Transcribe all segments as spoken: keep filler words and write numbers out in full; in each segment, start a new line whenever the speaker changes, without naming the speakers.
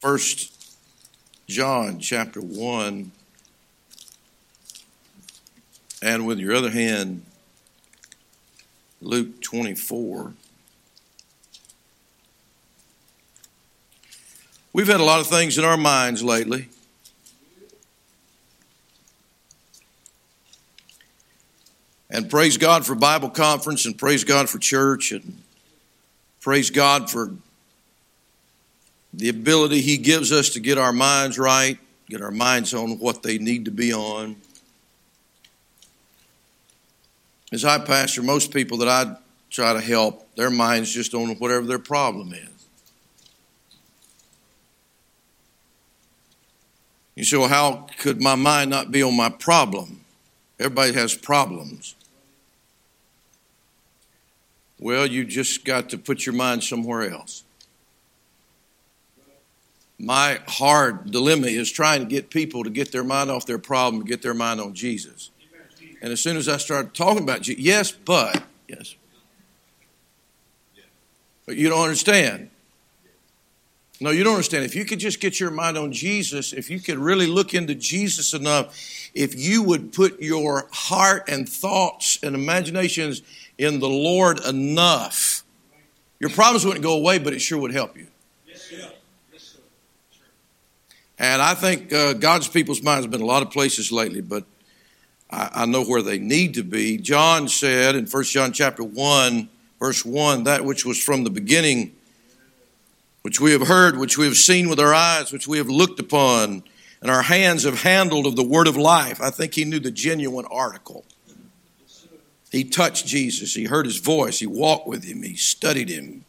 First John chapter one, and with your other hand, Luke twenty-four. We've had a lot of things in our minds lately. And praise God for Bible conference, and praise God for church, and praise God for the ability He gives us to get our minds right, get our minds on what they need to be on. As I pastor, most people that I try to help, their mind's just on whatever their problem is. You say, well, how could my mind not be on my problem? Everybody has problems. Well, you just got to put your mind somewhere else. My hard dilemma is trying to get people to get their mind off their problem, get their mind on Jesus. And as soon as I start talking about Jesus, yes, but, yes. But you don't understand. No, you don't understand. If you could just get your mind on Jesus, if you could really look into Jesus enough, if you would put your heart and thoughts and imaginations in the Lord enough, your problems wouldn't go away, but it sure would help you. And I think uh, God's people's minds have been a lot of places lately, but I, I know where they need to be. John said in First John chapter one, verse one, that which was from the beginning, which we have heard, which we have seen with our eyes, which we have looked upon, and our hands have handled of the word of life. I think he knew the genuine article. He touched Jesus. He heard his voice. He walked with him. He studied him.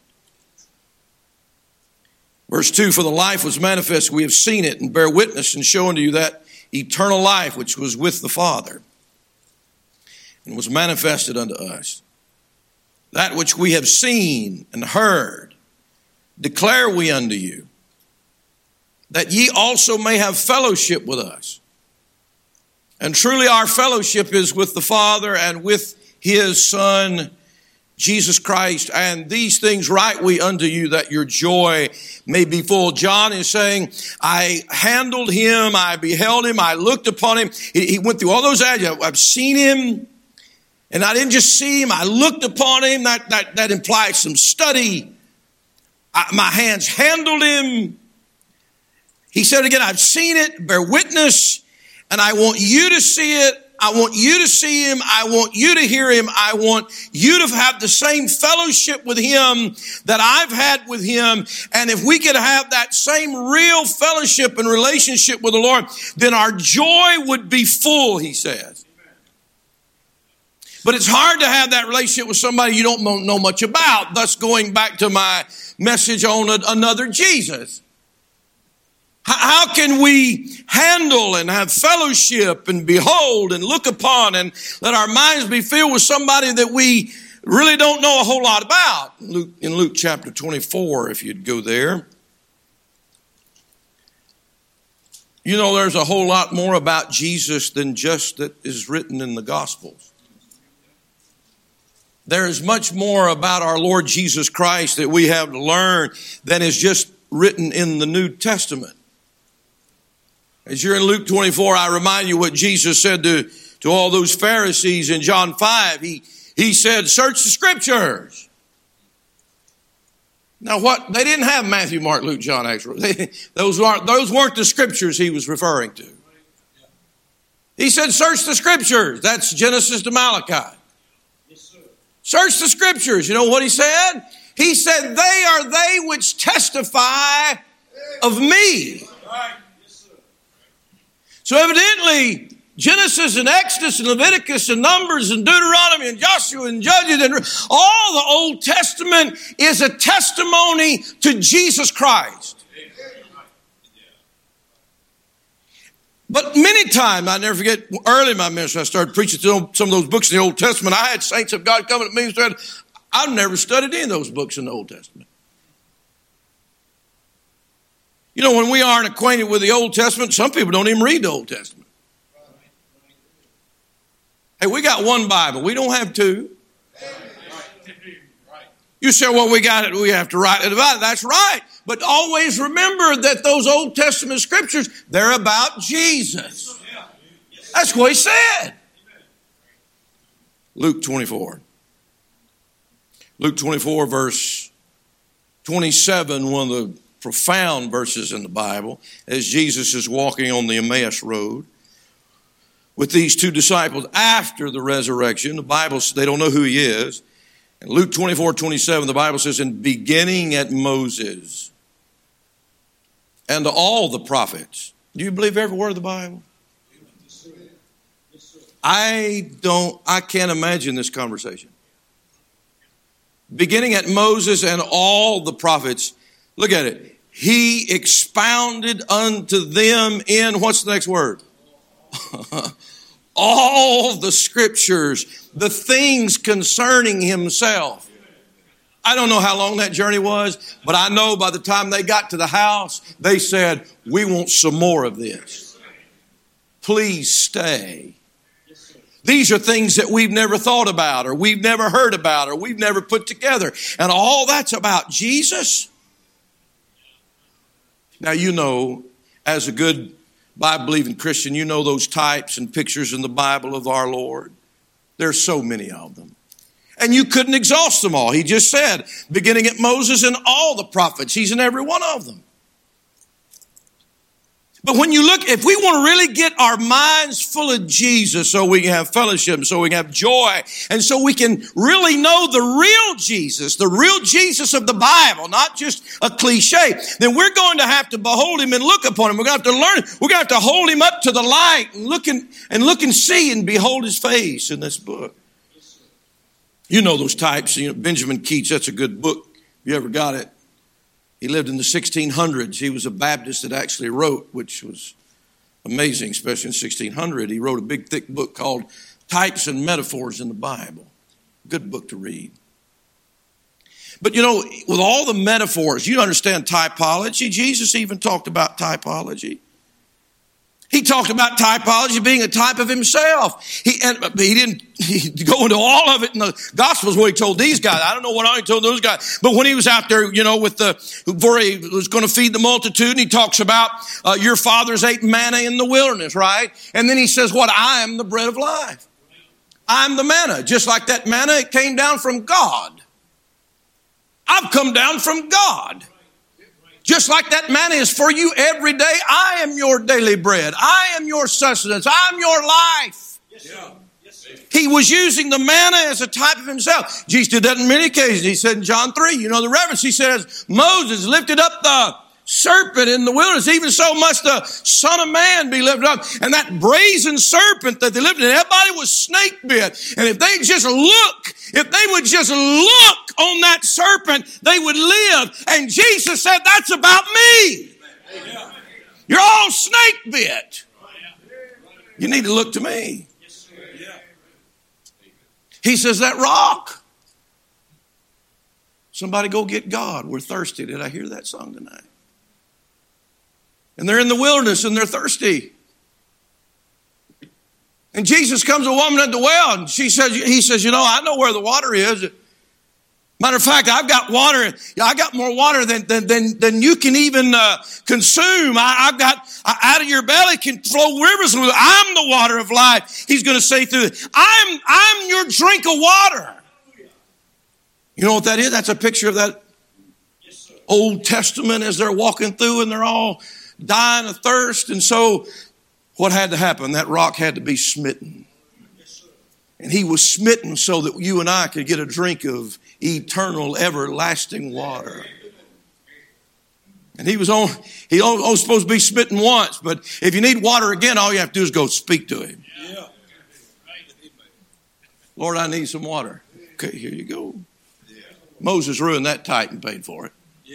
Verse two, for the life was manifest, we have seen it, and bear witness and show unto you that eternal life which was with the Father and was manifested unto us. That which we have seen and heard declare we unto you, that ye also may have fellowship with us. And truly our fellowship is with the Father and with his Son, Jesus Christ. And these things write we unto you, that your joy may be full. John is saying, I handled him, I beheld him, I looked upon him. He went through all those adjectives. I've seen him, and I didn't just see him, I looked upon him. That, that, that implies some study. I, my hands handled him. He said again, I've seen it, bear witness, and I want you to see it. I want you to see him. I want you to hear him. I want you to have the same fellowship with him that I've had with him. And if we could have that same real fellowship and relationship with the Lord, then our joy would be full, he says. But it's hard to have that relationship with somebody you don't know much about. Thus going back to my message on another Jesus. How can we handle and have fellowship and behold and look upon and let our minds be filled with somebody that we really don't know a whole lot about? Luke, in Luke chapter twenty-four, if you'd go there. You know, there's a whole lot more about Jesus than just that is written in the Gospels. There is much more about our Lord Jesus Christ that we have to learn than is just written in the New Testament. As you're in Luke twenty-four, I remind you what Jesus said to, to all those Pharisees in John five. He, he said, search the scriptures. Now what, they didn't have Matthew, Mark, Luke, John, actually. They, those, aren't, those weren't the scriptures he was referring to. He said, search the scriptures. That's Genesis to Malachi. Search the scriptures. You know what he said? He said, they are they which testify of me. So evidently, Genesis and Exodus and Leviticus and Numbers and Deuteronomy and Joshua and Judges and all the Old Testament is a testimony to Jesus Christ. But many times, I never forget, early in my ministry, I started preaching some of those books in the Old Testament. I had saints of God coming to me and said, I've never studied any of those books in the Old Testament. You know, when we aren't acquainted with the Old Testament, some people don't even read the Old Testament. Hey, we got one Bible. We don't have two. You say, well, we got it. We have to write it about it. That's right. But always remember that those Old Testament scriptures, they're about Jesus. That's what he said. Luke twenty-four. Luke twenty-four, verse twenty-seven, one of the profound verses in the Bible, as Jesus is walking on the Emmaus Road with these two disciples after the resurrection. The Bible, they don't know who he is. In Luke twenty-four, twenty-seven, the Bible says, "And beginning at Moses and all the prophets." Do you believe every word of the Bible? I don't, I can't imagine this conversation. Beginning at Moses and all the prophets, look at it. He expounded unto them in, what's the next word? All the scriptures, the things concerning himself. I don't know how long that journey was, but I know by the time they got to the house, they said, "We want some more of this. Please stay." These are things that we've never thought about, or we've never heard about, or we've never put together. And all that's about Jesus. Now, you know, as a good Bible-believing Christian, you know those types and pictures in the Bible of our Lord. There's so many of them. And you couldn't exhaust them all. He just said, beginning at Moses and all the prophets, he's in every one of them. But when you look, if we want to really get our minds full of Jesus so we can have fellowship, so we can have joy, and so we can really know the real Jesus, the real Jesus of the Bible, not just a cliche, then we're going to have to behold him and look upon him. We're going to have to learn him. We're going to have to hold him up to the light and look and, and look and see and behold his face in this book. You know those types. You know, Benjamin Keats, that's a good book. You ever got it? He lived in the sixteen hundreds. He was a Baptist that actually wrote, which was amazing, especially in sixteen hundred. He wrote a big, thick book called Types and Metaphors in the Bible. Good book to read. But, you know, with all the metaphors, you understand typology. Jesus even talked about typology. He talked about typology being a type of himself. He, and he didn't he go into all of it in the Gospels where he told these guys. I don't know what he told those guys. But when he was out there, you know, with the, before he was going to feed the multitude, and he talks about uh, your fathers ate manna in the wilderness, right? And then he says, what? I am the bread of life. I'm the manna. Just like that manna, it came down from God. I've come down from God. Just like that manna is for you every day. I am your daily bread. I am your sustenance. I'm your life. Yes, sir. Yes, sir. He was using the manna as a type of himself. Jesus did that in many occasions. He said in John three, you know the reference. He says, Moses lifted up the serpent in the wilderness. Even so must the Son of Man be lifted up. And that brazen serpent that they lifted, everybody was snake bit. And if they just look, if they would just look on that serpent, they would live. And Jesus said, that's about me. You're all snake bit. You need to look to me. He says, that rock. Somebody go get God. We're thirsty. Did I hear that song tonight? And they're in the wilderness and they're thirsty. And Jesus comes to a woman at the well and she says, he says, you know, I know where the water is. Matter of fact, I've got water. I got more water than, than, than, than you can even uh, consume. I, I've got, out of your belly can flow rivers. I'm the water of life. He's going to say through it, I'm, I'm your drink of water. You know what that is? That's a picture of that Old Testament as they're walking through and they're all dying of thirst. And so what had to happen? That rock had to be smitten. And he was smitten so that you and I could get a drink of eternal, everlasting water. And he was on, he was supposed to be smitten once, but if you need water again, all you have to do is go speak to him. Lord, I need some water. Okay, here you go. Moses ruined that type and paid for it.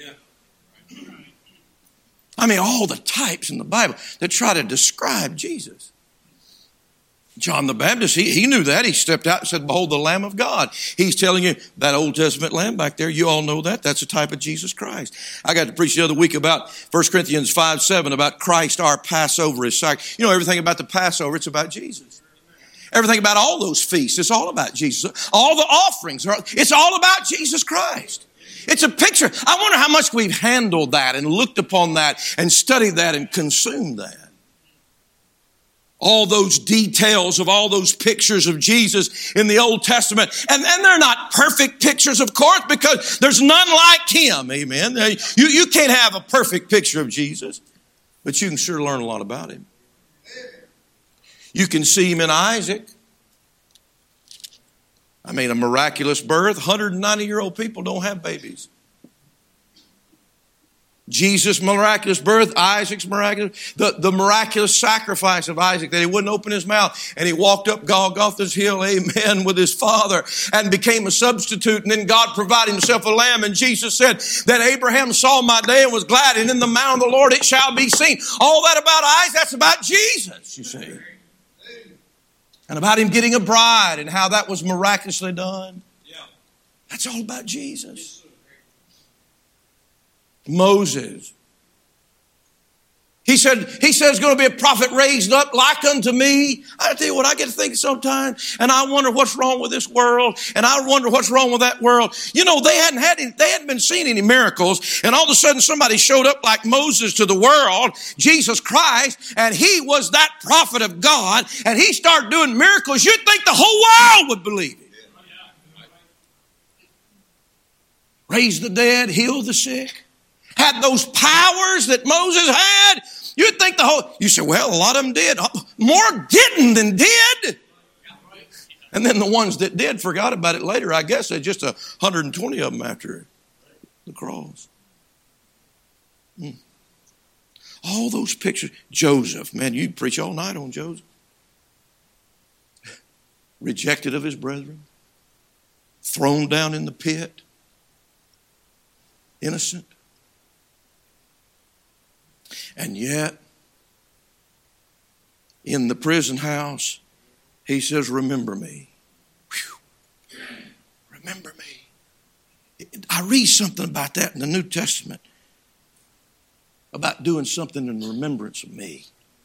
I mean, all the types in the Bible that try to describe Jesus. John the Baptist, he, he knew that. He stepped out and said, behold, the Lamb of God. He's telling you, that Old Testament lamb back there, you all know that. That's a type of Jesus Christ. I got to preach the other week about First Corinthians five seven, about Christ, our Passover is sacrifice. You know, everything about the Passover, it's about Jesus. Everything about all those feasts, it's all about Jesus. All the offerings, are, it's all about Jesus Christ. It's a picture. I wonder how much we've handled that and looked upon that and studied that and consumed that. All those details of all those pictures of Jesus in the Old Testament. And, and they're not perfect pictures, of course, because there's none like him. Amen. You, you can't have a perfect picture of Jesus, but you can sure learn a lot about him. You can see him in Isaac. I mean, a miraculous birth. one hundred ninety-year-old people don't have babies. Jesus' miraculous birth, Isaac's miraculous, the, the miraculous sacrifice of Isaac, that he wouldn't open his mouth, and he walked up Golgotha's hill, amen, with his father, and became a substitute, and then God provided himself a lamb, and Jesus said that Abraham saw my day and was glad, and in the mount of the Lord it shall be seen. All that about Isaac, that's about Jesus, you see. And about him getting a bride, and how that was miraculously done. That's all about Jesus. Moses. He said, he said, there's going to be a prophet raised up like unto me. I tell you what, I get to think sometimes, and I wonder what's wrong with this world, and I wonder what's wrong with that world. You know, they hadn't had any, they hadn't been seeing any miracles, and all of a sudden somebody showed up like Moses to the world, Jesus Christ, and he was that prophet of God, and he started doing miracles. You'd think the whole world would believe it. Raised the dead, healed the sick. Had those powers that Moses had. You'd think the whole, you say, well, a lot of them did. More didn't than did. And then the ones that did forgot about it later. I guess there's just one hundred twenty of them after the cross. Hmm. All those pictures. Joseph, man, you preach all night on Joseph. Rejected of his brethren. Thrown down in the pit. Innocent. And yet, in the prison house, he says, remember me. Whew. Remember me. I read something about that in the New Testament, about doing something in remembrance of me.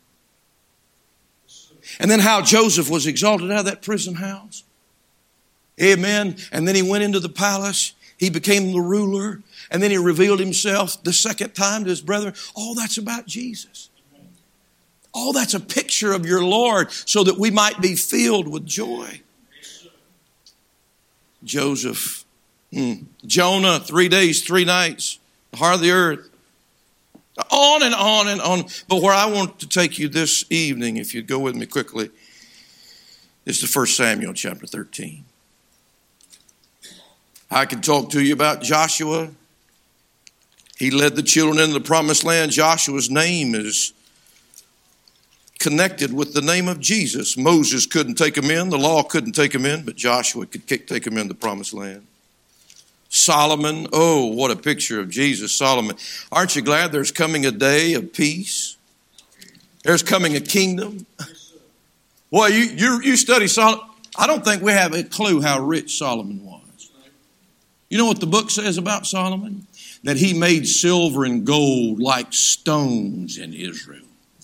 And then how Joseph was exalted out of that prison house. Amen. And then he went into the palace. He became the ruler. And then he revealed himself the second time to his brethren. All that's about Jesus. All that's a picture of your Lord so that we might be filled with joy. Joseph. Hmm. Jonah, three days, three nights. The heart of the earth. On and on and on. But where I want to take you this evening, if you'd go with me quickly, is to First Samuel chapter thirteen. I could talk to you about Joshua. He led the children into the promised land. Joshua's name is connected with the name of Jesus. Moses couldn't take him in. The law couldn't take him in, but Joshua could take him in the promised land. Solomon, oh, what a picture of Jesus, Solomon. Aren't you glad there's coming a day of peace? There's coming a kingdom. Boy, you, you, you study Solomon. I don't think we have a clue how rich Solomon was. You know what the book says about Solomon? That he made silver and gold like stones in Israel.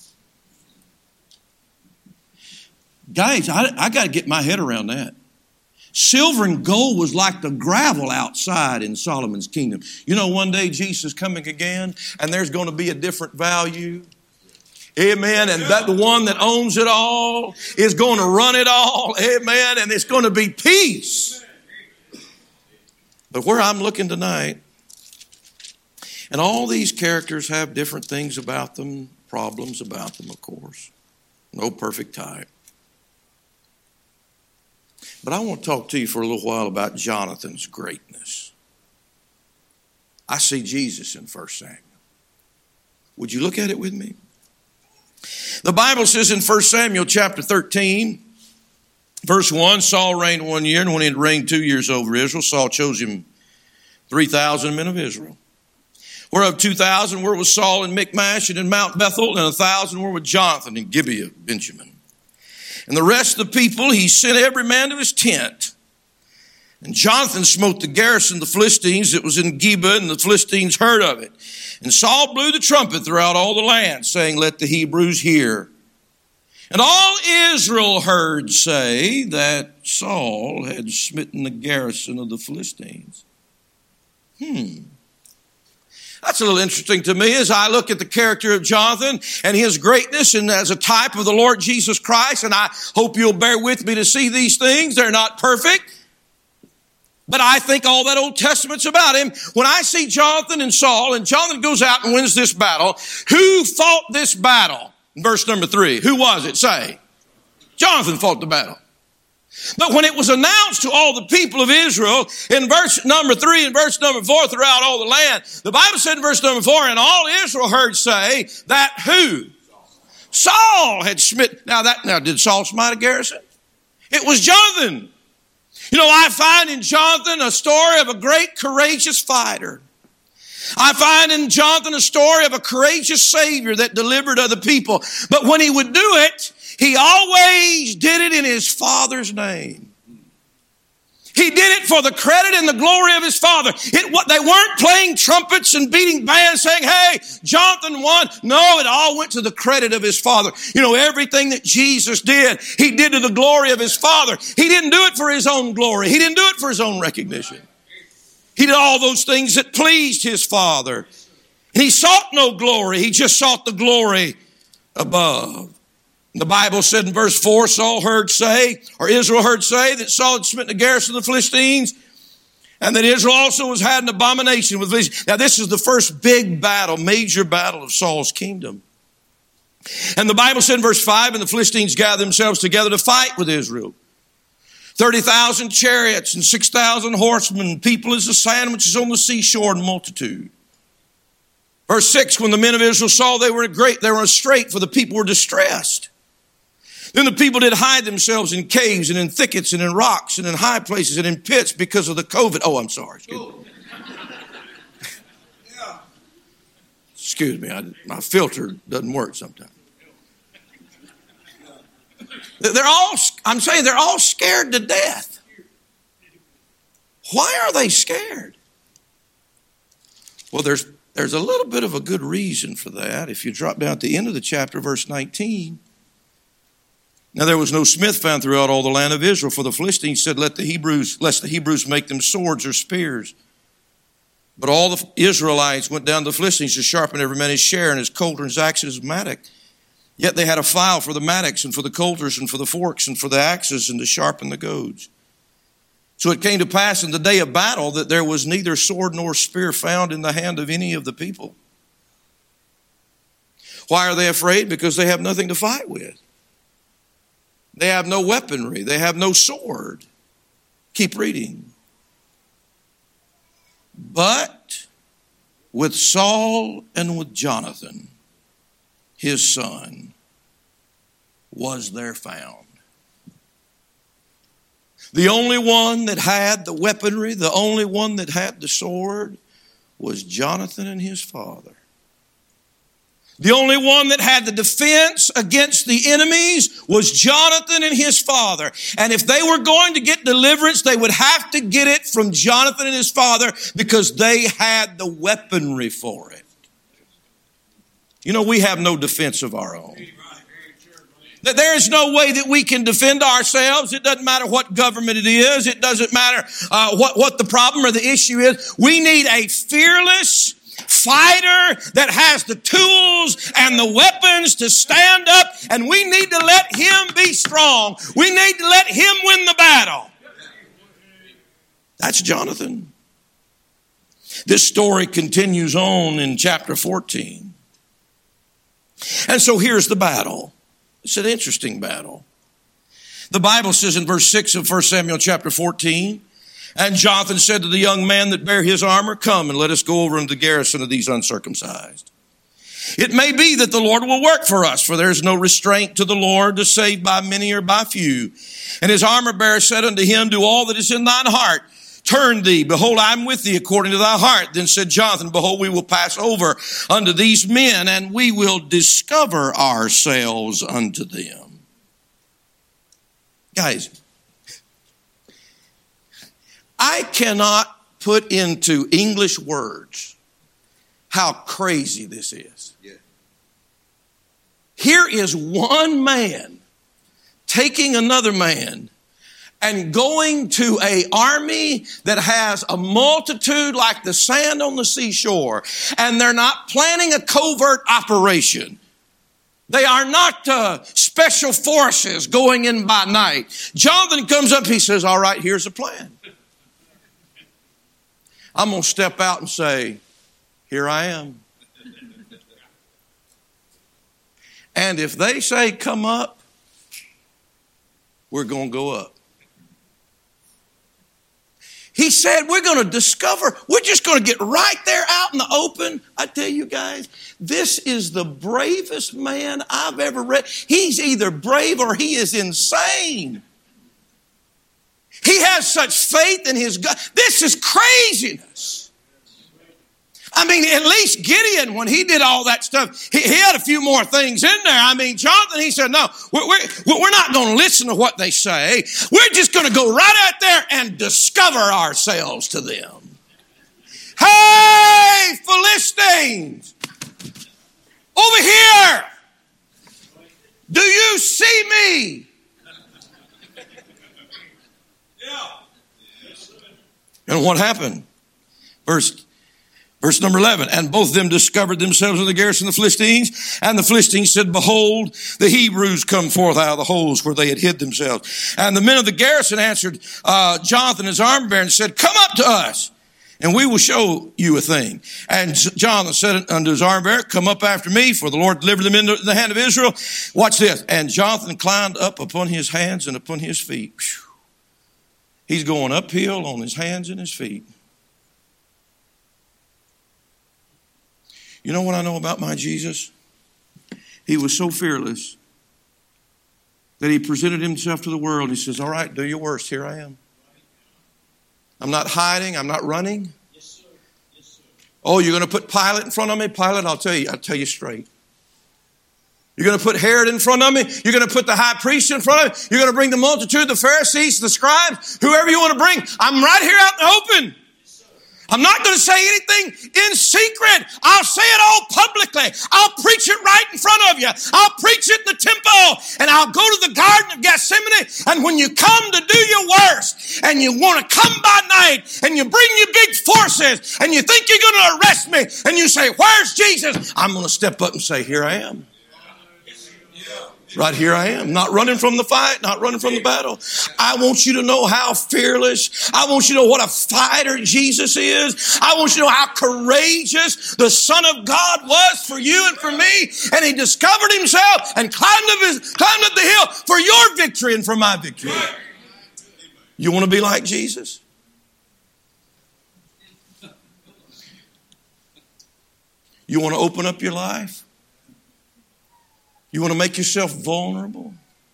Guys, I, I got to get my head around that. Silver and gold was like the gravel outside in Solomon's kingdom. You know, one day Jesus is coming again, and there's going to be a different value. Amen. And that the one that owns it all is going to run it all. Amen. And it's going to be peace. But where I'm looking tonight, and all these characters have different things about them, problems about them, of course. No perfect type. But I want to talk to you for a little while about Jonathan's greatness. I see Jesus in First Samuel. Would you look at it with me? The Bible says in First Samuel chapter thirteen, verse one, Saul reigned one year, and when he had reigned two years over Israel, Saul chose him three thousand men of Israel. Whereof two thousand were with Saul in Michmash and in Mount Bethel, and a thousand were with Jonathan in Gibeah of Benjamin. And the rest of the people he sent every man to his tent. And Jonathan smote the garrison of the Philistines that was in Gibeah, and the Philistines heard of it. And Saul blew the trumpet throughout all the land, saying, let the Hebrews hear. And all Israel heard say that Saul had smitten the garrison of the Philistines. Hmm. That's a little interesting to me as I look at the character of Jonathan and his greatness and as a type of the Lord Jesus Christ. And I hope you'll bear with me to see these things. They're not perfect. But I think all that Old Testament's about him. When I see Jonathan and Saul, and Jonathan goes out and wins this battle, who fought this battle? Verse number three. Who was it? Say. Jonathan fought the battle. But when it was announced to all the people of Israel in verse number three and verse number four throughout all the land, the Bible said in verse number four, and all Israel heard say that who? Saul had smitten. Now that, now did Saul smite a garrison? It was Jonathan. You know, I find in Jonathan a story of a great courageous fighter. I find in Jonathan a story of a courageous Savior that delivered other people. But when he would do it, he always did it in his Father's name. He did it for the credit and the glory of his Father. It, what, they weren't playing trumpets and beating bands saying, hey, Jonathan won. No, it all went to the credit of his Father. You know, everything that Jesus did, he did to the glory of his Father. He didn't do it for his own glory. He didn't do it for his own recognition. He did all those things that pleased his Father. And he sought no glory. He just sought the glory above. The Bible said in verse four, Saul heard say, or Israel heard say, that Saul had smitten the garrison of the Philistines, and that Israel also was had an abomination with Philistines. Now this is the first big battle, major battle of Saul's kingdom. And the Bible said in verse five, and the Philistines gathered themselves together to fight with Israel. thirty thousand chariots and six thousand horsemen, people as the sand which is on the seashore in multitude. Verse six, when the men of Israel saw they were great, they were in a strait, for the people were distressed. Then the people did hide themselves in caves and in thickets and in rocks and in high places and in pits because of the COVID. Oh, I'm sorry. Excuse me. Excuse me. I, my filter doesn't work sometimes. They're all, I'm saying they're all scared to death. Why are they scared? Well, there's, there's a little bit of a good reason for that. If you drop down at the end of the chapter, verse nineteen. Now there was no smith found throughout all the land of Israel, for the Philistines said, let the Hebrews, lest the Hebrews make them swords or spears. But all the Israelites went down to the Philistines to sharpen every man his share and his coulter and his axe and his mattock. Yet they had a file for the mattocks and for the coulters and for the forks and for the axes and to sharpen the goads. So it came to pass in the day of battle that there was neither sword nor spear found in the hand of any of the people. Why are they afraid? Because they have nothing to fight with. They have no weaponry. They have no sword. Keep reading. But with Saul and with Jonathan, his son, was there found. The only one that had the weaponry, the only one that had the sword, was Jonathan and his father. The only one that had the defense against the enemies was Jonathan and his father. And if they were going to get deliverance, they would have to get it from Jonathan and his father because they had the weaponry for it. You know, we have no defense of our own. That there is no way that we can defend ourselves. It doesn't matter what government it is. It doesn't matter uh, what, what the problem or the issue is. We need a fearless fighter that has the tools and the weapons to stand up, and we need to let him be strong. We need to let him win the battle. That's Jonathan. This story continues on in chapter fourteen. And so here's the battle. It's an interesting battle. The Bible says in verse six of First Samuel chapter fourteen, and Jonathan said to the young man that bare his armor, come and let us go over into the garrison of these uncircumcised. It may be that the Lord will work for us, for there is no restraint to the Lord to save by many or by few. And his armor bearer said unto him, do all that is in thine heart. Turn thee, behold, I am with thee according to thy heart. Then said Jonathan, behold, we will pass over unto these men, and we will discover ourselves unto them. Guys, I cannot put into English words how crazy this is. Yeah. Here is one man taking another man and going to an army that has a multitude like the sand on the seashore, and they're not planning a covert operation. They are not uh, special forces going in by night. Jonathan comes up, he says, all right, here's the plan. I'm going to step out and say, here I am. And if they say, come up, we're going to go up. He said, we're going to discover, we're just going to get right there out in the open. I tell you guys, this is the bravest man I've ever read. He's either brave or he is insane. He has such faith in his God. This is craziness. I mean, at least Gideon, when he did all that stuff, he, he had a few more things in there. I mean, Jonathan, he said, no, we're, we're, we're not going to listen to what they say. We're just going to go right out there and discover ourselves to them. Hey, Philistines, over here. Do you see me? And what happened? Verse Verse number eleven, and both of them discovered themselves in the garrison of the Philistines, and the Philistines said, behold, the Hebrews come forth out of the holes where they had hid themselves. And the men of the garrison answered uh, Jonathan, his armor bearer, and said, come up to us, and we will show you a thing. And Jonathan said unto his armor bearer, come up after me, for the Lord delivered them into the hand of Israel. Watch this. And Jonathan climbed up upon his hands and upon his feet. Whew. He's going uphill on his hands and his feet. You know what I know about my Jesus? He was so fearless that he presented himself to the world. He says, all right, do your worst. Here I am. I'm not hiding. I'm not running.
Yes, sir. Yes, sir.
Oh, you're going to put Pilate in front of me? Pilate, I'll tell you, I'll tell you straight. You're going to put Herod in front of me? You're going to put the high priest in front of me? You're going to bring the multitude, the Pharisees, the scribes, whoever you want to bring? I'm right here out in the open. I'm not going to say anything in secret. I'll say it all publicly. I'll preach it right in front of you. I'll preach it in the temple, and I'll go to the Garden of Gethsemane. And when you come to do your worst, and you want to come by night, and you bring your big forces, and you think you're going to arrest me, and you say, where's Jesus? I'm going to step up and say, here I am. Right here I am, not running from the fight, not running from the battle. I want you to know how fearless. I want you to know what a fighter Jesus is. I want you to know how courageous the Son of God was for you and for me. And he discovered himself and climbed up, his, climbed up the hill for your victory and for my victory. You want to be like Jesus? You want to open up your life? You want to make yourself vulnerable?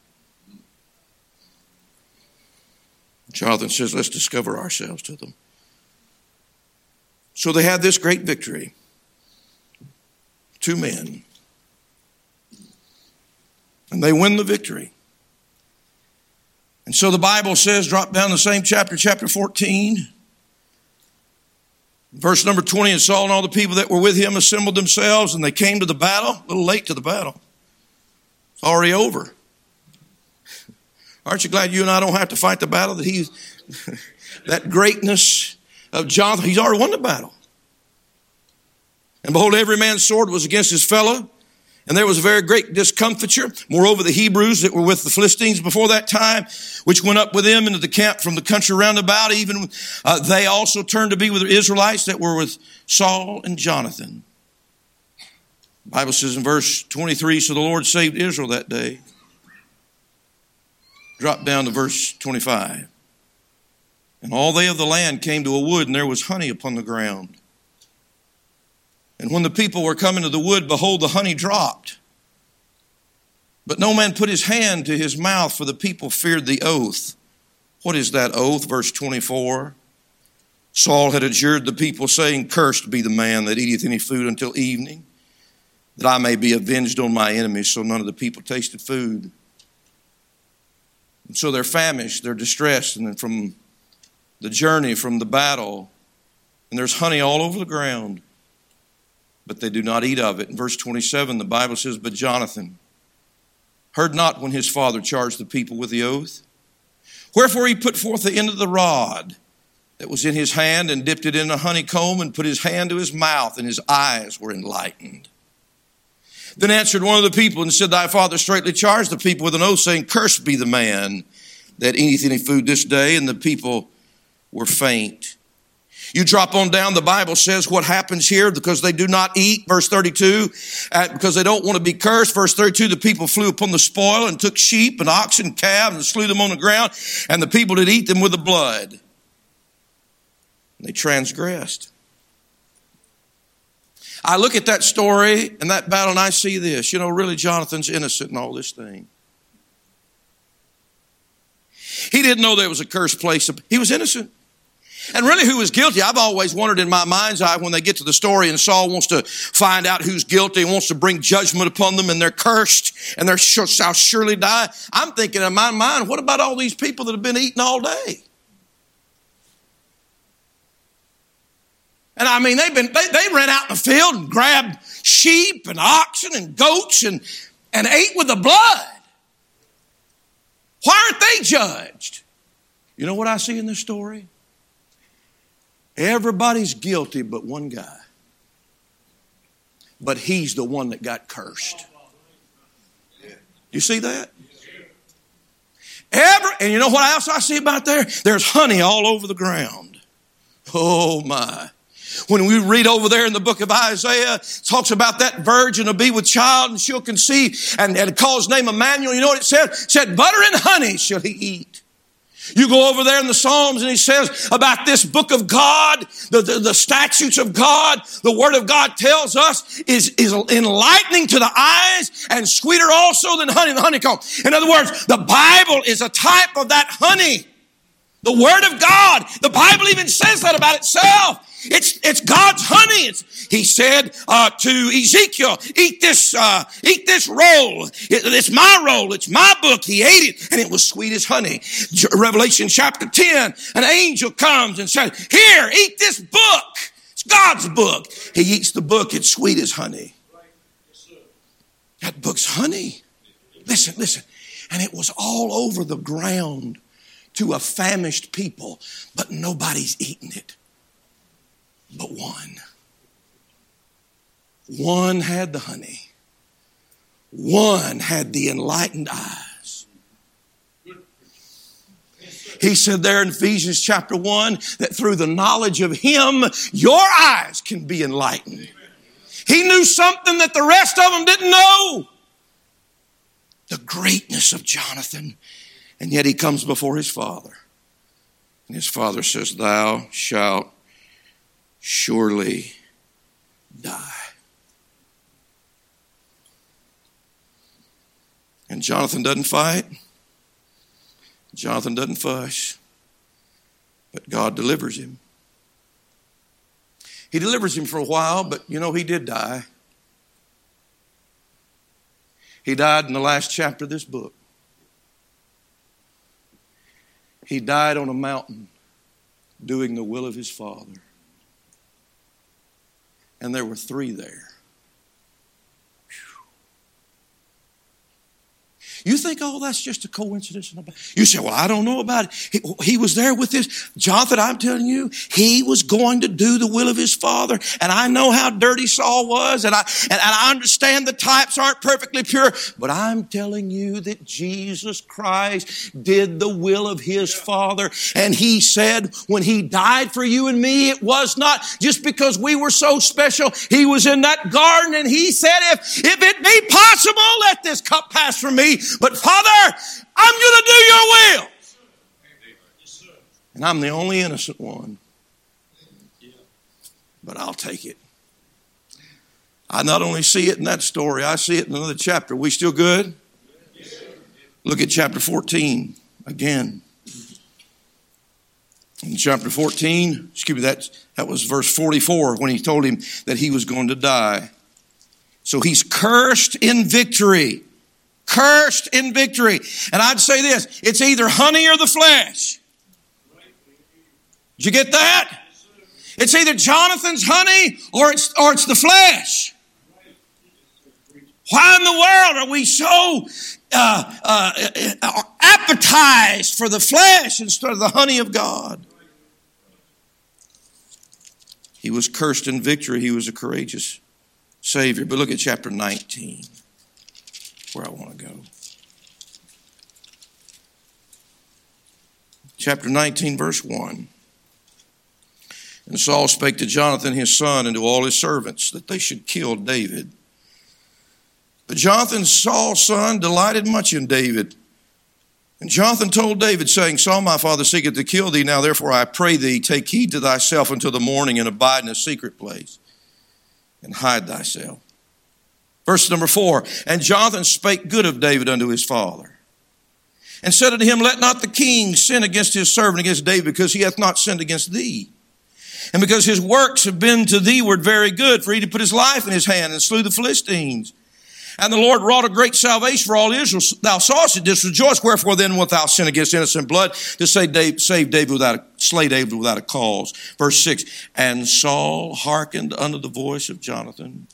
Jonathan says, let's discover ourselves to them. So they had this great victory. Two men. And they win the victory. And so the Bible says, drop down the same chapter, chapter fourteen. Verse number twenty, and Saul and all the people that were with him assembled themselves, and they came to the battle. A little late to the battle. It's already over. Aren't you glad you and I don't have to fight the battle? That he's that greatness of Jonathan, he's already won the battle. And behold, every man's sword was against his fellow, and there was a very great discomfiture. Moreover, the Hebrews that were with the Philistines before that time, which went up with them into the camp from the country round about, even uh, they also turned to be with the Israelites that were with Saul and Jonathan. The Bible says in verse twenty-three, so the Lord saved Israel that day. Drop down to verse twenty-five. And all they of the land came to a wood, and there was honey upon the ground. And when the people were coming to the wood, behold, the honey dropped. But no man put his hand to his mouth, for the people feared the oath. What is that oath? Verse twenty-four. Saul had adjured the people, saying, cursed be the man that eateth any food until evening, that I may be avenged on my enemies. So none of the people tasted food. And so they're famished, they're distressed, and then from the journey, from the battle, and there's honey all over the ground, but they do not eat of it. In verse twenty-seven, the Bible says, but Jonathan heard not when his father charged the people with the oath. Wherefore he put forth the end of the rod that was in his hand and dipped it in a honeycomb and put his hand to his mouth, and his eyes were enlightened. Then answered one of the people and said, Thy father straitly charged the people with an oath, saying, Cursed be the man that eateth any food this day. And the people were faint. You drop on down, the Bible says what happens here, because they do not eat, verse thirty-two, uh, because they don't want to be cursed. Verse thirty-two, the people flew upon the spoil and took sheep and oxen and calves and slew them on the ground, and the people did eat them with the blood. And they transgressed. I look at that story and that battle and I see this. You know, really Jonathan's innocent in all this thing. He didn't know there was a cursed place. He was innocent. And really who was guilty? I've always wondered in my mind's eye when they get to the story and Saul wants to find out who's guilty and wants to bring judgment upon them and they're cursed and they shall surely die. I'm thinking in my mind, what about all these people that have been eating all day? And I mean, they've been, they, they ran out in the field and grabbed sheep and oxen and goats and, and ate with the blood. Why aren't they judged? You know what I see in this story? Everybody's guilty but one guy. But he's the one that got cursed. You see that? Every, and you know what else I see about there? There's honey all over the ground. Oh my. When we read over there in the book of Isaiah, it talks about that virgin will be with child and she'll conceive and, and call his name Emmanuel. You know what it said? It said, butter and honey shall he eat. You go over there in the Psalms and he says about this book of God, the, the, the statutes of God, the word of God tells us is, is enlightening to the eyes and sweeter also than honey, the honeycomb. In other words, the Bible is a type of that honey. The word of God. The Bible even says that about itself. It's, it's God's honey. It's, he said uh, to Ezekiel, eat this, uh, eat this roll. It, it's my roll. It's my book. He ate it and it was sweet as honey. Revelation chapter ten, an angel comes and says, here, eat this book. It's God's book. He eats the book. It's sweet as honey. That book's honey. Listen, listen. And it was all over the ground to a famished people, but nobody's eating it. But one. One had the honey. One had the enlightened eyes. He said there in Ephesians chapter one that through the knowledge of him, your eyes can be enlightened. He knew something that the rest of them didn't know. The greatness of Jonathan. And yet he comes before his father. And his father says, thou shalt surely die. And Jonathan doesn't fight. Jonathan doesn't fuss. But God delivers him. He delivers him for a while, but you know, he did die. He died in the last chapter of this book. He died on a mountain doing the will of his Father. And there were three there. You think, oh, that's just a coincidence? You say, well, I don't know about it. He, he was there with his, Jonathan, I'm telling you, he was going to do the will of his father. And I know how dirty Saul was. And I, and, and I understand the types aren't perfectly pure. But I'm telling you that Jesus Christ did the will of his father. And he said, when he died for you and me, it was not just because we were so special. He was in that garden and he said, if, if it be possible, let this cup pass from me. But Father, I'm going to do your will. And I'm the only innocent one. But I'll take it. I not only see it in that story, I see it in another chapter. We still good? Look at chapter fourteen again. In chapter fourteen, excuse me, that, that was verse forty-four when he told him that he was going to die. So he's cursed in victory. Cursed in victory. And I'd say this, it's either honey or the flesh. Did you get that? It's either Jonathan's honey or it's, or it's the flesh. Why in the world are we so uh, uh, appetized for the flesh instead of the honey of God. He was cursed in victory. He was a courageous Savior. But look at chapter nineteen, where I want to go. Chapter nineteen, verse one. And Saul spake to Jonathan his son and to all his servants that they should kill David. But Jonathan, Saul's son, delighted much in David. And Jonathan told David, saying, Saul my father seeketh to kill thee. Now therefore I pray thee, take heed to thyself until the morning, and abide in a secret place, and hide thyself. Verse number four. And Jonathan spake good of David unto his father, and said unto him, let not the king sin against his servant, against David, because he hath not sinned against thee. And because his works have been to thee were very good, for he did put his life in his hand and slew the Philistines. And the Lord wrought a great salvation for all Israel. Thou sawest it, didst rejoice. Wherefore then wilt thou sin against innocent blood to save David, save David without a, slay David without a cause? Verse six. And Saul hearkened unto the voice of Jonathan.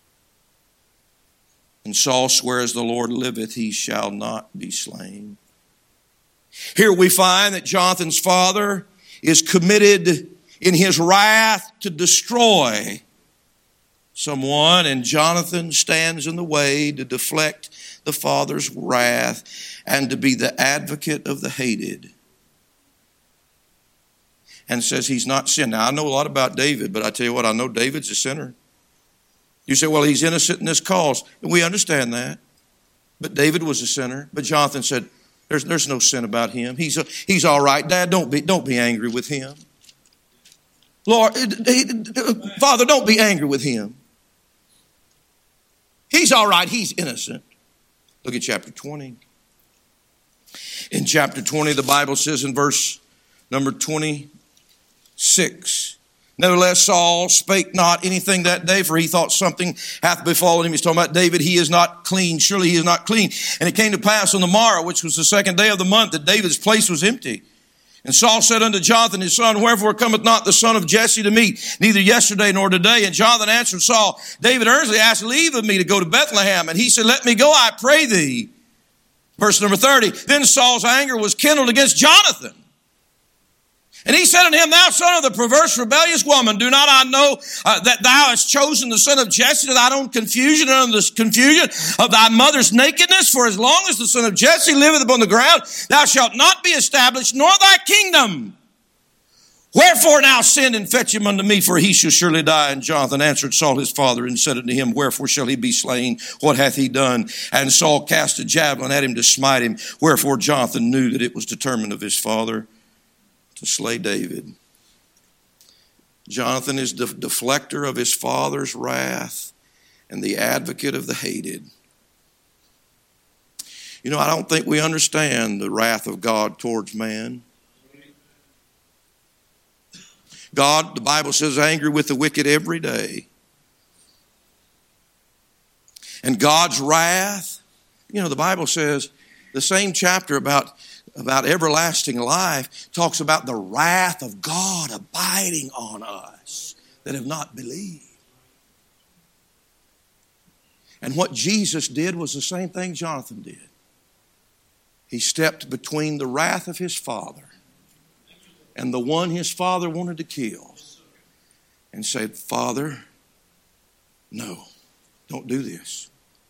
And Saul sware, as the Lord liveth, he shall not be slain. Here we find that Jonathan's father is committed in his wrath to destroy someone, and Jonathan stands in the way to deflect the father's wrath and to be the advocate of the hated, and says he's not sinned. Now, I know a lot about David, but I tell you what, I know David's a sinner. You say, well, he's innocent in this cause. And we understand that. But David was a sinner. But Jonathan said, there's, there's no sin about him. He's, a, he's all right. Dad, don't be, don't be angry with him. Lord, Father, don't be angry with him. He's all right. He's innocent. Look at chapter twenty. In chapter twenty, the Bible says in verse number twenty-six, nevertheless, Saul spake not anything that day, for he thought something hath befallen him. He's talking about David. He is not clean. Surely he is not clean. And it came to pass on the morrow, which was the second day of the month, that David's place was empty. And Saul said unto Jonathan his son, wherefore cometh not the son of Jesse to meet, neither yesterday nor today? And Jonathan answered Saul, David earnestly asked leave of me to go to Bethlehem. And he said, let me go, I pray thee. Verse number thirty, then Saul's anger was kindled against Jonathan. And he said unto him, thou son of the perverse rebellious woman, do not I know uh, that thou hast chosen the son of Jesse to thine own confusion and the confusion of thy mother's nakedness? For as long as the son of Jesse liveth upon the ground, thou shalt not be established, nor thy kingdom. Wherefore now send and fetch him unto me, for he shall surely die. And Jonathan answered Saul his father and said unto him, wherefore shall he be slain? What hath he done? And Saul cast a javelin at him to smite him. Wherefore Jonathan knew that it was determined of his father to slay David. Jonathan is the deflector of his father's wrath and the advocate of the hated. You know, I don't think we understand the wrath of God towards man. God, the Bible says, is angry with the wicked every day. And God's wrath, you know, the Bible says, the same chapter about about everlasting life talks about the wrath of God abiding on us that have not believed. And what Jesus did was the same thing Jonathan did. He stepped between the wrath of his father and the one his father wanted to kill and said, Father, no, don't do this.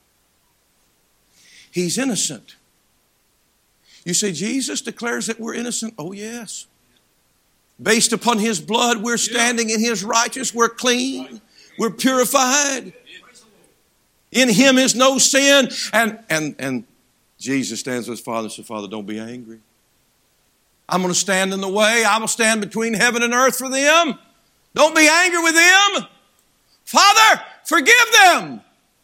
He's innocent. You say, Jesus declares that we're innocent? Oh, yes. Based upon his blood, we're standing in his righteousness. We're clean. We're purified. In him is no sin. And, and, and Jesus stands with his Father and says, Father, don't be angry. I'm going to stand in the way. I will stand between heaven and earth for them. Don't be angry with them. Father, forgive them.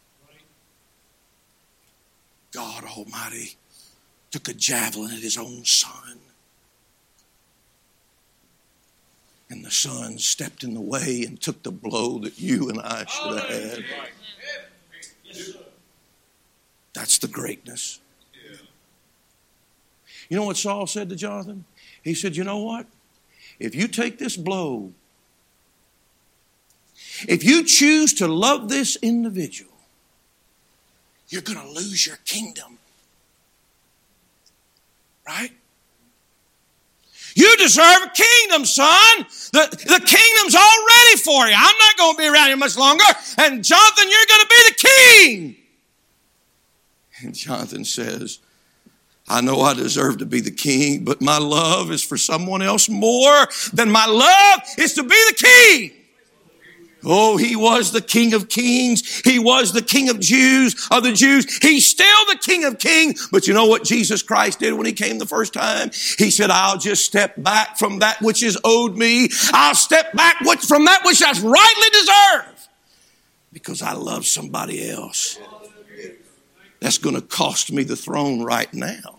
God Almighty took a javelin at his own son. And the son stepped in the way and took the blow that you and I should have had. That's the greatness. You know what Saul said to Jonathan? He said, you know what? If you take this blow, if you choose to love this individual, you're going to lose your kingdom. Right? You deserve a kingdom, son. The, the kingdom's all ready for you. I'm not going to be around here much longer. And Jonathan, you're going to be the king. And Jonathan says, I know I deserve to be the king, but my love is for someone else more than my love is to be the king. Oh, he was the King of Kings. He was the King of Jews, of the Jews. He's still the King of Kings. But you know what Jesus Christ did when he came the first time? He said, I'll just step back from that which is owed me. I'll step back from that which I rightly deserve. Because I love somebody else. That's going to cost me the throne right now.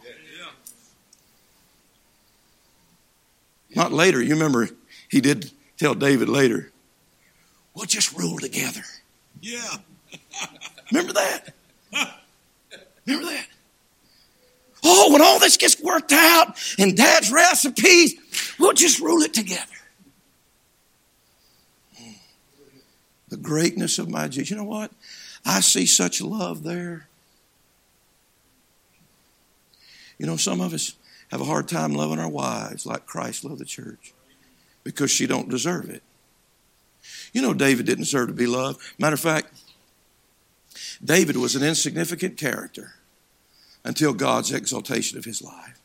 Not later. You remember, he did tell David later, we'll just rule together.
Yeah.
Remember that? Remember that? Oh, when all this gets worked out and Dad's recipes, we'll just rule it together. The greatness of my Jesus. You know what? I see such love there. You know, some of us have a hard time loving our wives like Christ loved the church because she don't deserve it. You know, David didn't deserve to be loved. Matter of fact, David was an insignificant character until God's exaltation of his life.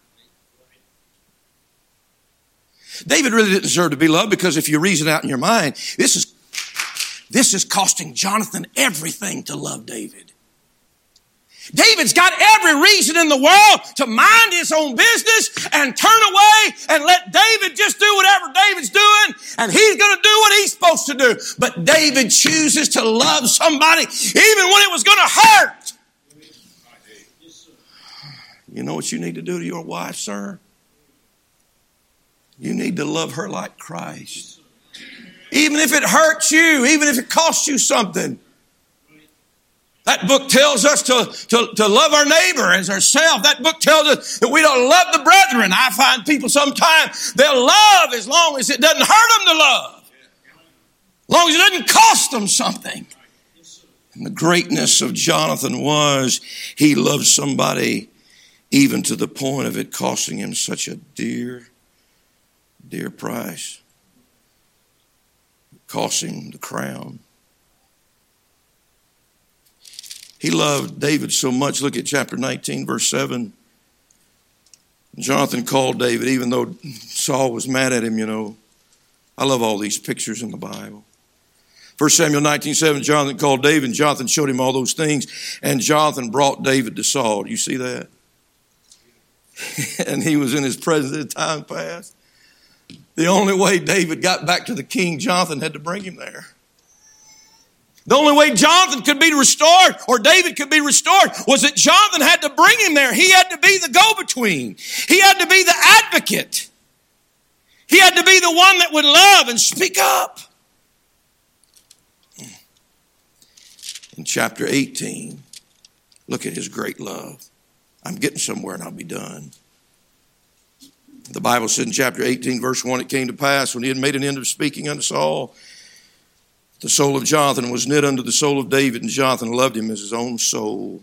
David really didn't deserve to be loved because if you reason out in your mind, this is, this is costing Jonathan everything to love David. David's got every reason in the world to mind his own business and turn away and let David just do whatever David's doing, and he's going to do what he's supposed to do. But David chooses to love somebody even when it was going to hurt. You know what you need to do to your wife, sir? You need to love her like Christ. Even if it hurts you, even if it costs you something. That book tells us to, to, to love our neighbor as ourselves. That book tells us that we don't love the brethren. I find people sometimes, they'll love as long as it doesn't hurt them to love. As long as it doesn't cost them something. And the greatness of Jonathan was he loved somebody even to the point of it costing him such a dear, dear price. Costing the crown. He loved David so much. Look at chapter nineteen, verse seven. Jonathan called David, even though Saul was mad at him, you know. I love all these pictures in the Bible. First Samuel nineteen, seven, Jonathan called David, and Jonathan showed him all those things. And Jonathan brought David to Saul. Do you see that? And he was in his presence at time past. The only way David got back to the king, Jonathan had to bring him there. The only way Jonathan could be restored or David could be restored was that Jonathan had to bring him there. He had to be the go-between. He had to be the advocate. He had to be the one that would love and speak up. In chapter eighteen, look at his great love. I'm getting somewhere and I'll be done. The Bible said in chapter eighteen, verse one, it came to pass when he had made an end of speaking unto Saul, the soul of Jonathan was knit unto the soul of David, and Jonathan loved him as his own soul.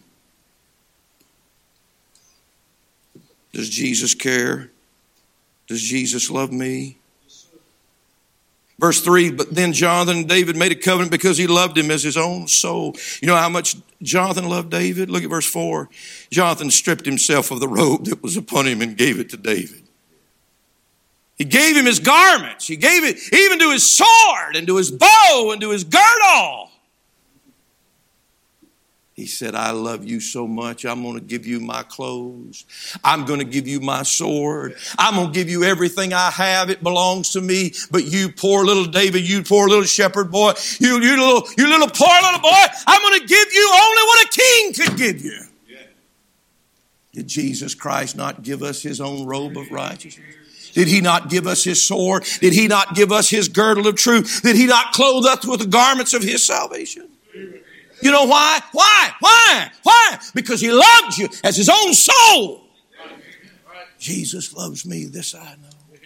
Does Jesus care? Does Jesus love me? Verse three, but then Jonathan and David made a covenant because he loved him as his own soul. You know how much Jonathan loved David? Look at verse four. Jonathan stripped himself of the robe that was upon him and gave it to David. He gave him his garments. He gave it even to his sword and to his bow and to his girdle. He said, I love you so much. I'm going to give you my clothes. I'm going to give you my sword. I'm going to give you everything I have. It belongs to me. But you poor little David, you poor little shepherd boy, you, you little, you little poor little boy, I'm going to give you only what a king could give you. Did Jesus Christ not give us his own robe of righteousness? Did he not give us his sword? Did he not give us his girdle of truth? Did he not clothe us with the garments of his salvation? You know why? Why? Why? Why? Because he loved you as his own soul. Jesus loves me, this I know.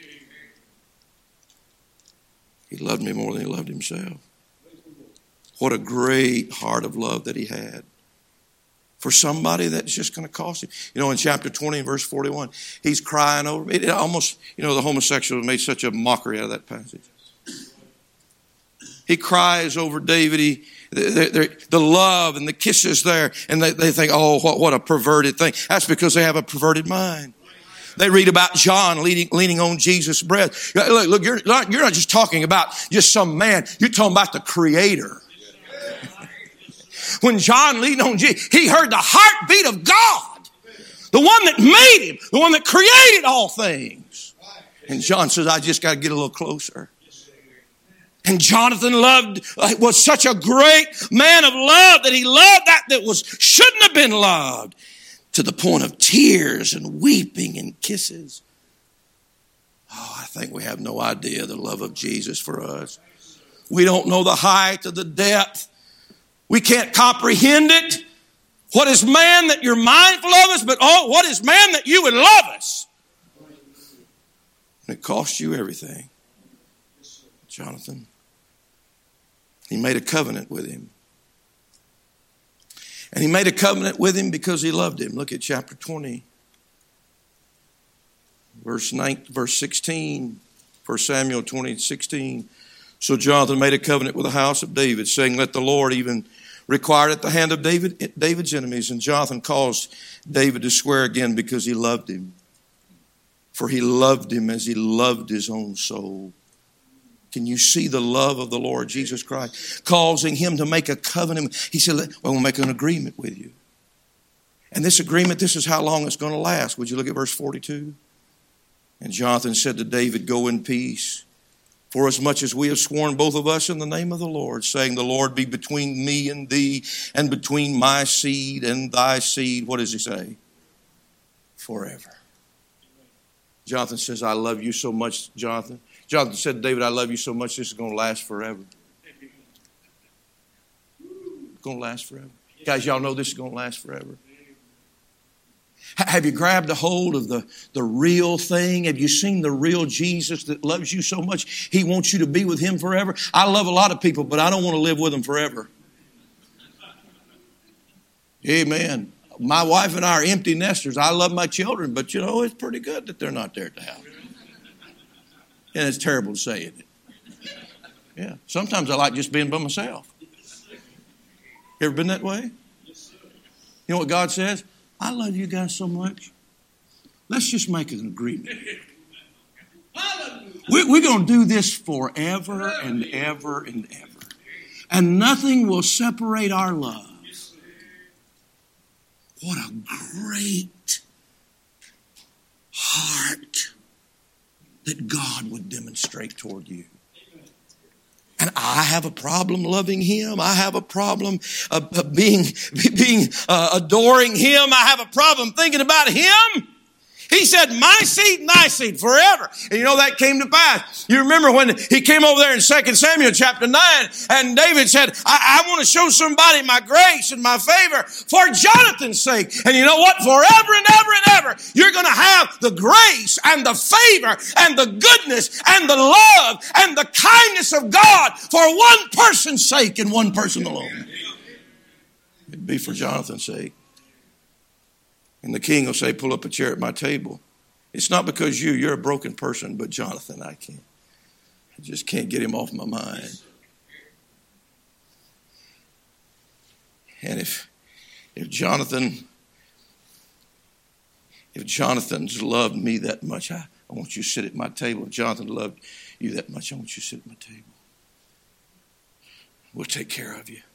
He loved me more than he loved himself. What a great heart of love that he had. for somebody that's just going to cost him. You know, in chapter twenty, verse forty-one, he's crying over it. It almost, you know, the homosexuals made such a mockery out of that passage. He cries over David. He, they're, they're, the love and the kisses there, and they, they think, oh, what, what a perverted thing. That's because they have a perverted mind. They read about John leaning, leaning on Jesus' breast. Look, look, you're not, you're not just talking about just some man. You're talking about the Creator. When John leaned on Jesus, he heard the heartbeat of God. The one that made him. The one that created all things. And John says, I just got to get a little closer. And Jonathan loved, was such a great man of love that he loved that that was shouldn't have been loved, to the point of tears and weeping and kisses. Oh, I think we have no idea the love of Jesus for us. We don't know the height or the depth. We can't comprehend it. What is man that you're mindful of us, but oh, what is man that you would love us? And it cost you everything. Jonathan, he made a covenant with him. And he made a covenant with him because he loved him. Look at chapter twenty. Verse nine, verse sixteen. First Samuel twenty, sixteen. So Jonathan made a covenant with the house of David, saying, let the Lord even require at the hand of David, David's enemies. And Jonathan caused David to swear again because he loved him. For he loved him as he loved his own soul. Can you see the love of the Lord Jesus Christ causing him to make a covenant? He said, well, we'll make an agreement with you. And this agreement, this is how long it's going to last. Would you look at verse forty-two? And Jonathan said to David, go in peace. For as much as we have sworn, both of us, in the name of the Lord, saying, the Lord be between me and thee, and between my seed and thy seed. What does he say? Forever. Jonathan says, I love you so much, Jonathan. Jonathan said to David, I love you so much, this is going to last forever. It's going to last forever. Guys, y'all know this is going to last forever. Have you grabbed a hold of the, the real thing? Have you seen the real Jesus that loves you so much? He wants you to be with him forever. I love a lot of people, but I don't want to live with them forever. Amen. My wife and I are empty nesters. I love my children, but you know, it's pretty good that they're not there at the house. And it's terrible to say, isn't it? Yeah. Sometimes I like just being by myself. You ever been that way? You know what God says? I love you guys so much. Let's just make an agreement. We're, we're going to do this forever and ever and ever. And nothing will separate our love. What a great heart that God would demonstrate toward you. And I have a problem loving him. I have a problem uh, uh, being, being uh, adoring him. I have a problem thinking about him. He said, my seed and thy seed forever. And you know that came to pass. You remember when he came over there in Second Samuel chapter nine, and David said, I, I want to show somebody my grace and my favor for Jonathan's sake. And you know what? Forever and ever and ever, you're going to have the grace and the favor and the goodness and the love and the kindness of God for one person's sake and one person alone. It'd be for Jonathan's sake. And the king will say, pull up a chair at my table. It's not because you, you're a broken person, but Jonathan, I can't. I just can't get him off my mind. And if if Jonathan, if Jonathan's loved me that much, I, I want you to sit at my table. If Jonathan loved you that much, I want you to sit at my table. We'll take care of you.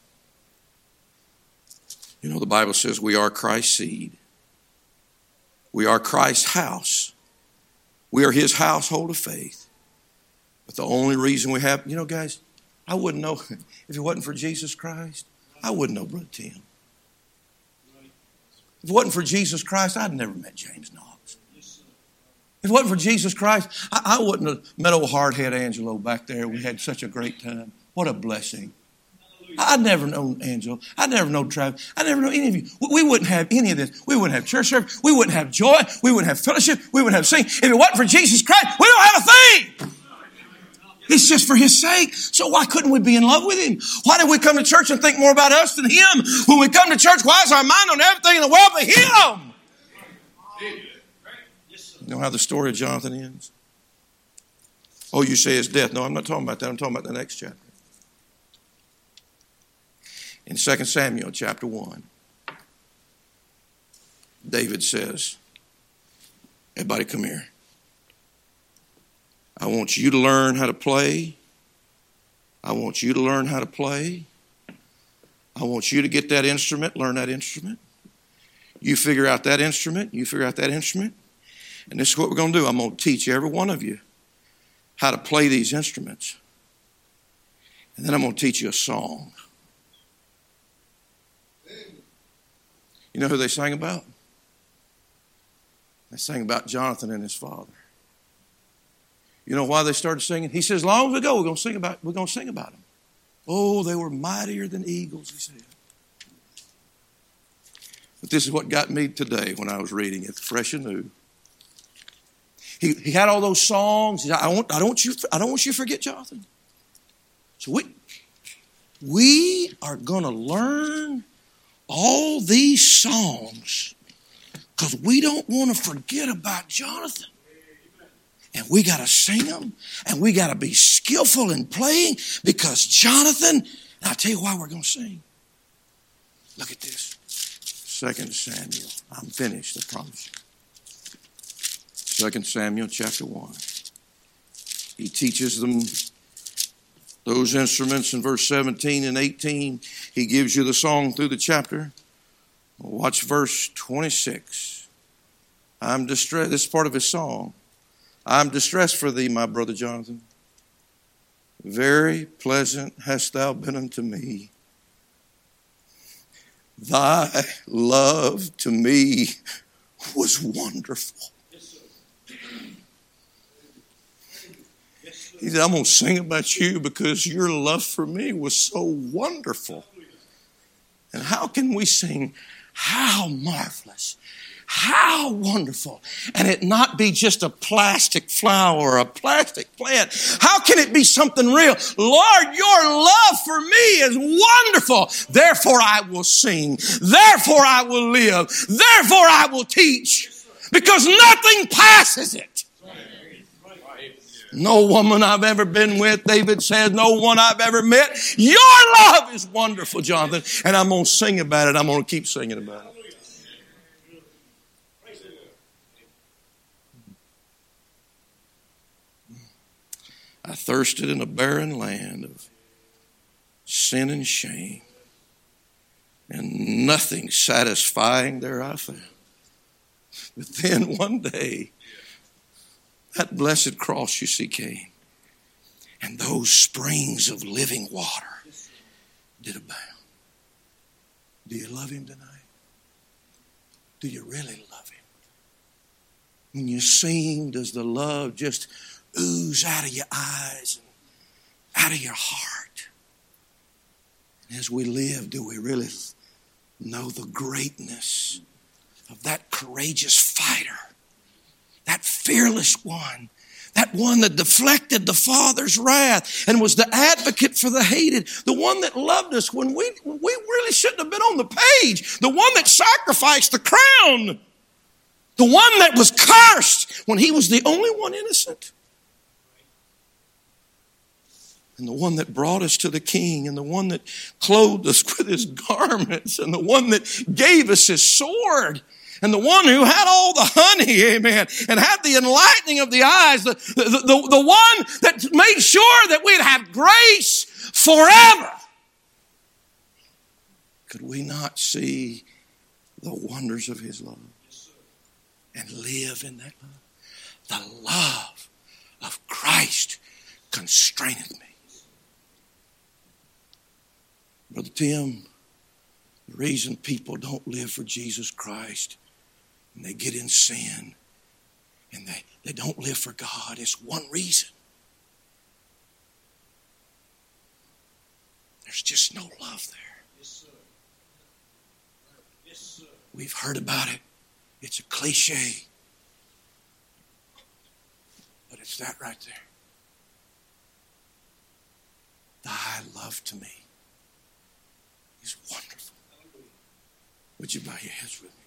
You know, the Bible says we are Christ's seed. We are Christ's house. We are his household of faith. But the only reason we have, you know, guys, I wouldn't know, if it wasn't for Jesus Christ, I wouldn't know Brother Tim. If it wasn't for Jesus Christ, I'd never met James Knox. If it wasn't for Jesus Christ, I, I wouldn't have met old hardhead Angelo back there. We had such a great time. What a blessing. I'd never known Angelo. I'd never known Travis. I'd never known any of you. We wouldn't have any of this. We wouldn't have church service. We wouldn't have joy. We wouldn't have fellowship. We wouldn't have singing. If it wasn't for Jesus Christ, we don't have a thing. It's just for His sake. So why couldn't we be in love with Him? Why did we come to church and think more about us than Him? When we come to church, why is our mind on everything in the world but Him? You know how the story of Jonathan ends? Oh, you say his death. No, I'm not talking about that. I'm talking about the next chapter. In Second Samuel chapter one, David says, everybody come here. I want you to learn how to play. I want you to learn how to play. I want you to get that instrument, learn that instrument. You figure out that instrument, you figure out that instrument. And this is what we're going to do. I'm going to teach every one of you how to play these instruments. And then I'm going to teach you a song. You know who they sang about? They sang about Jonathan and his father. You know why they started singing? He says, long as we go, we're going to sing about, we're going to sing about them. Oh, they were mightier than eagles, he said. But this is what got me today when I was reading it, fresh and new. He, he had all those songs. He said, I, want, I, don't want you, I don't want you to forget Jonathan. So we, we are going to learn all these songs because we don't want to forget about Jonathan. And we got to sing them, and we got to be skillful in playing because Jonathan, and I'll tell you why we're going to sing. Look at this. Second Samuel. I'm finished, I promise you. Second Samuel chapter one. He teaches them those instruments in verse seventeen and eighteen. He gives you the song through the chapter. Watch verse twenty-six. I'm distressed. This is part of his song. I'm distressed for thee, my brother Jonathan. Very pleasant hast thou been unto me. Thy love to me was wonderful. He said, I'm going to sing about you because your love for me was so wonderful. And how can we sing, how marvelous, how wonderful, and it not be just a plastic flower or a plastic plant? How can it be something real? Lord, your love for me is wonderful. Therefore I will sing. Therefore I will live. Therefore I will teach. Because nothing passes it. No woman I've ever been with, David says, no one I've ever met. Your love is wonderful, Jonathan. And I'm going to sing about it. I'm going to keep singing about it. I thirsted in a barren land of sin and shame, and nothing satisfying there I found. But then one day, that blessed cross, you see, came, and those springs of living water did abound. Do you love Him tonight? Do you really love Him? When you sing, does the love just ooze out of your eyes and out of your heart? And as we live, do we really know the greatness of that courageous fighter, that fearless one, that one that deflected the Father's wrath and was the advocate for the hated, the one that loved us when we, we really shouldn't have been on the page, the one that sacrificed the crown, the one that was cursed when He was the only one innocent, and the one that brought us to the King, and the one that clothed us with His garments, and the one that gave us His sword, and the one who had all the honey, amen, and had the enlightening of the eyes, the, the, the, the one that made sure that we'd have grace forever. Could we not see the wonders of His love and live in that love? The love of Christ constraineth me. Brother Tim, the reason people don't live for Jesus Christ and they get in sin and they, they don't live for God is one reason. There's just no love there. Yes, sir. Yes, sir. We've heard about it. It's a cliche. But it's that right there. thy love to me is wonderful. Would you bow your heads with me?